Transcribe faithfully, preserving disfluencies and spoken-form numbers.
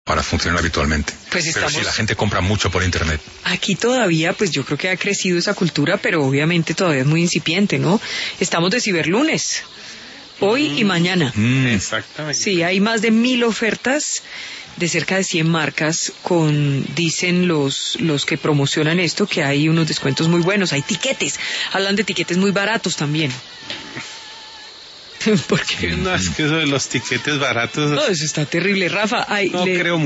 para funcionar habitualmente. Pues estamos... Pero si la gente compra mucho por internet. Aquí todavía, pues yo creo que ha crecido esa cultura, pero obviamente todavía es muy incipiente, ¿no? Estamos de ciberlunes, hoy mm. y mañana. Mm. Exactamente. Sí, hay más de mil ofertas de cerca de cien marcas con, dicen los los que promocionan esto, que hay unos descuentos muy buenos, hay tiquetes, hablan de tiquetes muy baratos también. Porque no, es que eso de los tiquetes baratos... No, eso está terrible, Rafa. Ay, no le... creo